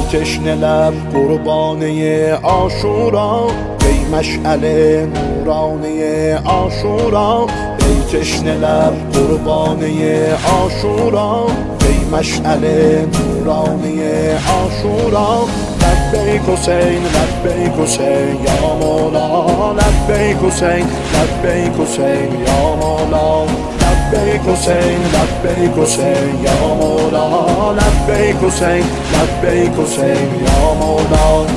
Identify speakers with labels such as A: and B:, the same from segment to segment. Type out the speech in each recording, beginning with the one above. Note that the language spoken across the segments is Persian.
A: ای تشنه لب قربانه عاشورا، ای مشعل نورانه عاشورا، ای تشنه لب قربانه عاشورا، ای مشعل نورانه عاشورا. لبیک حسین لبیک حسین یا مولا، لبیک حسین لبیک حسین یا مولا، لبیک حسین لبیک حسین یا مولا، لبیک حسین لبیک حسین یا مولا.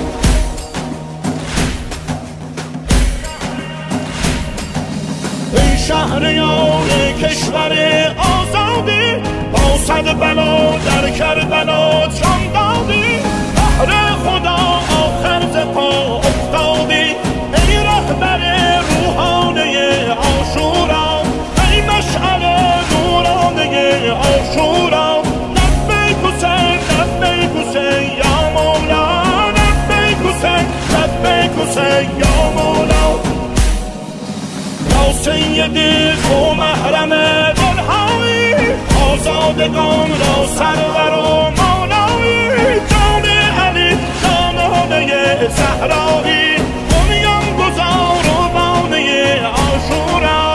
A: ای شهریار کشور آزادی، با صد بلا در کربلا جان دادی، بهر خدا آخر ز پا افتادی. ای رهبر روحانه عاشورا، ای مشعل نورانه عاشورا. لبیک حسین لبیک حسین یا مولا، لبیک حسین لبیک حسین یا مولا. یا سیدی تو محرم دلهایی، آزادگان را سرور و مولایی. جان علی زمانه زهرایی، بنیان گذار و بانه عاشورا.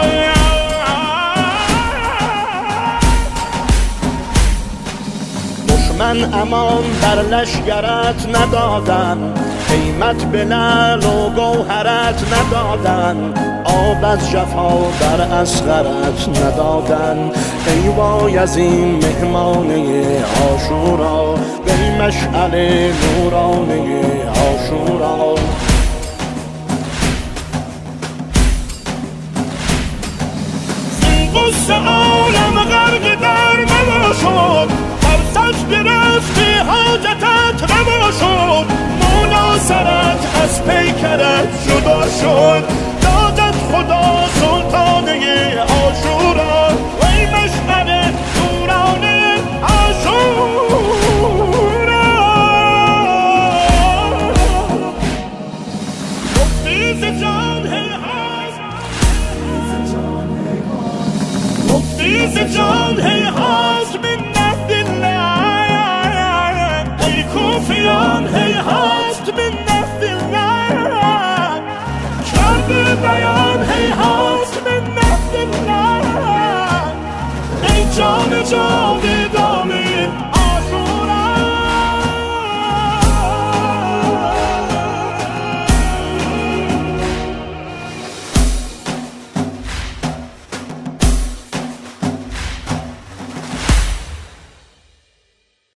A: دشمن امان بر لشکرت ندادن، قیمت به لعل و گوهرت ندادن، آب از جفا بر اصغرت ندادن. ای وای از این مهمانه عاشورا، ای مشعل نورانه عاشورا. این قصه عالم غرق در ملا شد، فرصت گرفتی حاجتت روا شد. مولا سرت از پیکرت جدا شد، دادت خدا سلطانه عاشورا. وی مشعل نورانه عاشورا. مفتی ز جان هی هست، مفتی ز جان هی هست منت الله. ای کوفیان هی هست منت الله، کرد بیان هی هست منت الله. ای جان جان